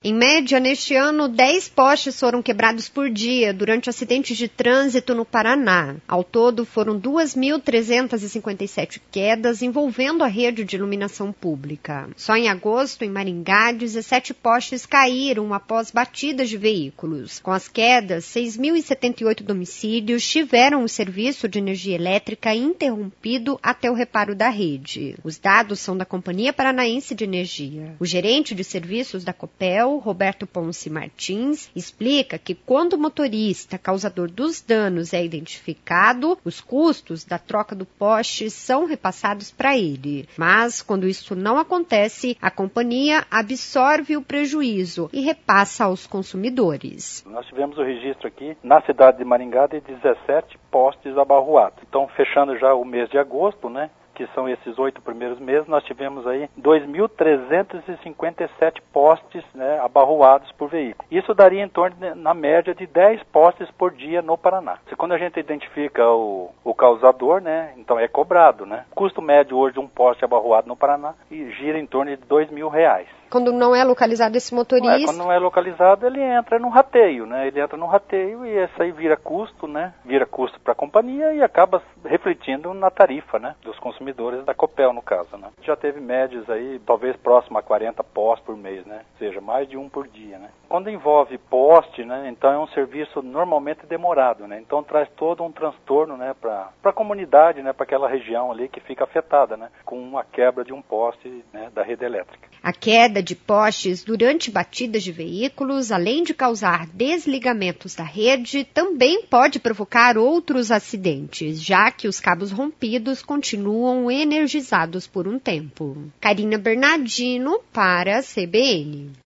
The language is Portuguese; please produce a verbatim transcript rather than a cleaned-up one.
Em média, neste ano, dez postes foram quebrados por dia durante acidentes de trânsito no Paraná. Ao todo, foram duas mil trezentas e cinquenta e sete quedas envolvendo a rede de iluminação pública. Só em agosto, em Maringá, dezessete postes caíram após batidas de veículos. Com as quedas, seis mil e setenta e oito domicílios tiveram o serviço de energia elétrica interrompido até o reparo da rede. Os dados são da Companhia Paranaense de Energia. O gerente de serviços da Copel, Roberto Ponce Martins, explica que quando o motorista causador dos danos é identificado, os custos da troca do poste são repassados para ele. Mas, quando isso não acontece, a companhia absorve o prejuízo e repassa aos consumidores. Nós tivemos o registro aqui na cidade de Maringá de dezessete postes abarroados. Então, fechando já o mês de agosto, né? Que são esses oito primeiros meses, nós tivemos aí dois mil trezentos e cinquenta e sete postes, né, abarroados por veículo. Isso daria em torno, de, na média, de dez postes por dia no Paraná. Se quando a gente identifica o, o causador, né, então é cobrado, né? O custo médio hoje de um poste abarroado no Paraná gira em torno de dois mil reais. Quando não é localizado esse motorista... É, quando não é localizado, ele entra no rateio, né? Ele entra no rateio e esse aí vira custo, né? Vira custo para a companhia e acaba refletindo na tarifa, né? Dos consumidores da Copel, no caso, né? Já teve médias aí, talvez próximo a quarenta postes por mês, né? Ou seja, mais de um por dia, né? Quando envolve poste, né? Então é um serviço normalmente demorado, né? Então traz todo um transtorno, né? Para a comunidade, né? Para aquela região ali que fica afetada, né? Com uma quebra de um poste, né? Da rede elétrica. A queda de postes durante batidas de veículos, além de causar desligamentos da rede, também pode provocar outros acidentes, já que os cabos rompidos continuam energizados por um tempo. Karina Bernardino para a C B N.